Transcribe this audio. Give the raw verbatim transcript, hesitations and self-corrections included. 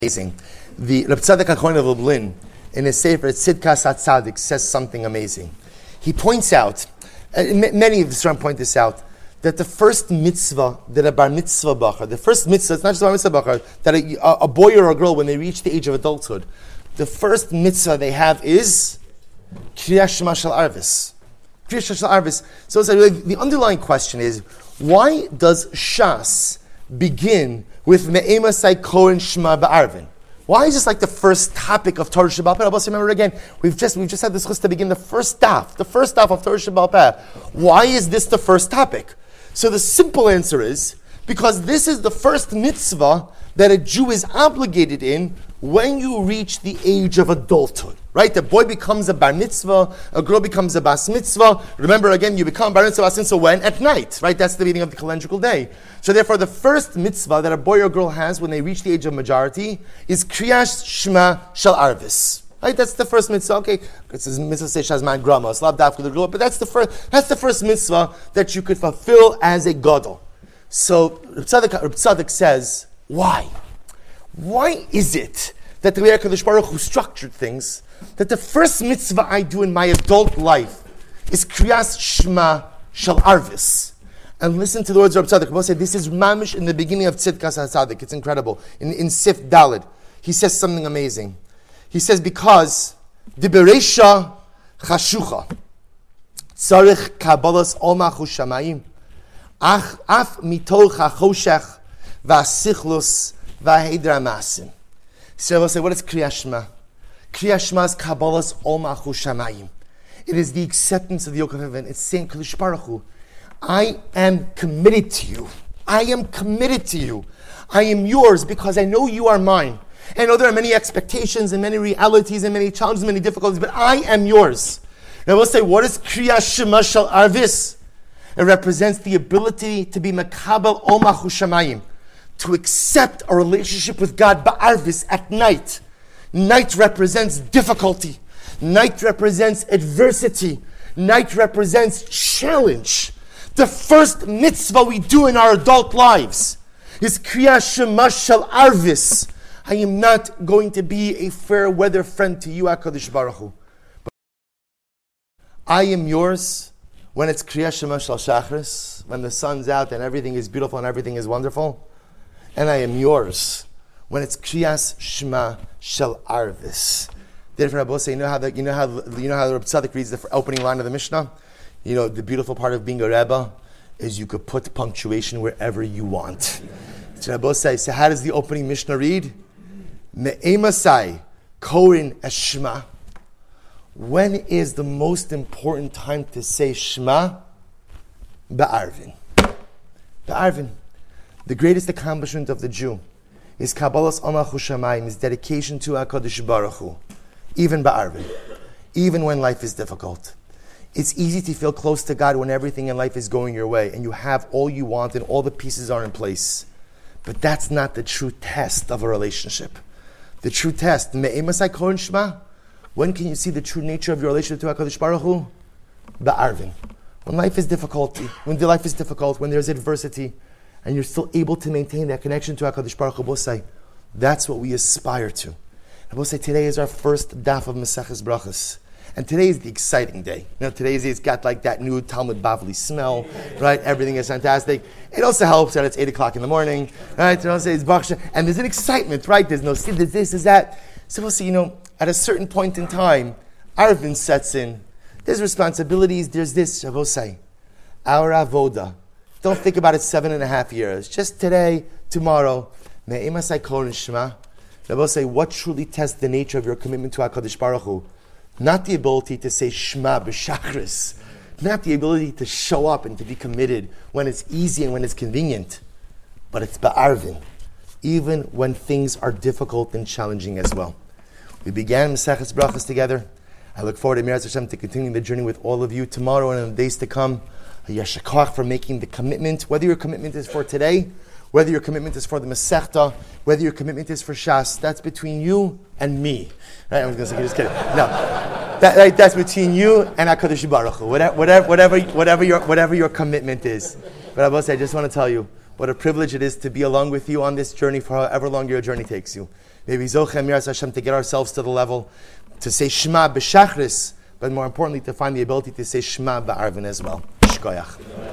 Amazing. The Reb Tzadok HaKohen of Lublin, in his Sefer Tzidkas HaTzadik, says something amazing. He points out, uh, m- many of the Sram point this out, that the first mitzvah that a bar mitzvah bachar, the first mitzvah, it's not just a bar mitzvah bachar, that a, a, a boy or a girl, when they reach the age of adulthood, the first mitzvah they have is Kriyas Shema Shel Arvis. Kriyas Shema Shel Arvis. So it's like, the underlying question is, why does Shas begin with Me'emasai Kohen Shema Ba'arvin? Why is this like the first topic of Torah Sheba'al Peh? I'll remember again, we've just we've just had this chus to begin the first daf, the first daf of Torah Sheba'al Peh. Why is this the first topic? So the simple answer is, because this is the first mitzvah that a Jew is obligated in when you reach the age of adulthood. Right? The boy becomes a bar mitzvah, a girl becomes a bas mitzvah. Remember again, you become bar mitzvah, bas mitzvah when? At night. Right? That's the beginning of the calendrical day. So therefore, the first mitzvah that a boy or girl has when they reach the age of majority is Kriyas Shema Shel Arvis. Right? That's the first mitzvah. Okay, it's a mitzvah say Shazman Grama, Slav Dafka the girl, but that's the first. That's the first mitzvah that you could fulfill as a gadol. So Reb Tzadok, Reb Tzadok says, why? Why is it that the way HaKadosh Baruch Hu structured things, that the first mitzvah I do in my adult life is Kriyas Shema Shel Arvis? And listen to the words of Reb Tzadok. Reb said this is mamish in the beginning of Tzidkas HaTzadik. It's incredible. In, in Sif Daled, he says something amazing. He says, because the Bereisha Chashucha Tzarich Kabbalas Ol Malchus Shamayim Ach Af Mitoch HaChoshech VaSichlus VaHedra Masim. So we'll say, what is Kriyas Shema? Kriyas Shema is Kabbalas Ol Malchus Shamayim. It is the acceptance of the yoke of heaven. It's saying, Kadosh Baruch Hu, I am committed to you. I am committed to you. I am yours because I know you are mine. I know there are many expectations and many realities and many challenges and many difficulties, but I am yours. Now we'll say, what is Kriyas Shema Shel Arvis? It represents the ability to be Makabel Ol Malchus Shamayim, to accept a relationship with God ba'arvis at night. Night represents difficulty. Night represents adversity. Night represents challenge. The first mitzvah we do in our adult lives is Kriyas Shema Shel Arvis. I am not going to be a fair weather friend to you, HaKadosh Baruch Hu. But I am yours when it's Kriyas Shema Shel Shachris, when the sun's out and everything is beautiful and everything is wonderful. And I am yours when it's Kriyas Shema Shel Arvis. Therefore, Rabbi say, you know how the, you know how you know how the Reb Tzadok reads the opening line of the Mishnah. You know, the beautiful part of being a Rebbe is you could put punctuation wherever you want. So Rabbi says, so how does the opening Mishnah read? Me'emasai korin eshma. When is the most important time to say Shema? Ba'arvin. Ba'arvin. The greatest accomplishment of the Jew is Kabbalas Ol Malchus Shamayim, his dedication to HaKadosh Baruch Hu, even ba'arvin, even when life is difficult. It's easy to feel close to God when everything in life is going your way and you have all you want and all the pieces are in place. But that's not the true test of a relationship. The true test, Me'emasai Kohen Shema, when can you see the true nature of your relationship to HaKadosh Baruch Hu? Ba'arvin. When life is difficult, when the life is difficult, when there's adversity, and you're still able to maintain that connection to HaKadosh Baruch Hu, Bosai, that's what we aspire to. And Bosai, today is our first daf of Maseches Brachos. And today is the exciting day. You know, today is, it's got like that new Talmud Bavli smell, right? Everything is fantastic. It also helps that it's eight o'clock in the morning, right? You know, it's Baksha, and there's an excitement, right? There's no, there's this, there's that. So we'll see, you know, at a certain point in time, Arvin sets in. There's responsibilities, there's this, Shavosai. Our avoda. Don't think about it seven and a half years. Just today, tomorrow. Me'emasai kohen shema. Shavosai, what truly tests the nature of your commitment to HaKadosh Baruch Hu? Not the ability to say Shema b'shachris, not the ability to show up and to be committed when it's easy and when it's convenient, but it's ba'arvin, even when things are difficult and challenging as well. We began Maseches Brachos together. I look forward to Miraz Hashem to continuing the journey with all of you tomorrow and in the days to come. Yashakach for making the commitment, whether your commitment is for today, whether your commitment is for the Masechta, whether your commitment is for Shas, that's between you and me. Right? I was going to say, just kidding. No, that, right, that's between you and HaKadosh Baruch Hu. Whatever, whatever, whatever, whatever your, whatever your commitment is. But I will say, I just want to tell you what a privilege it is to be along with you on this journey for however long your journey takes you. Maybe Zochem Miras Hashem to get ourselves to the level to say Shema b'Shachris, but more importantly to find the ability to say Shema b'Arvin as well. Shkoyach.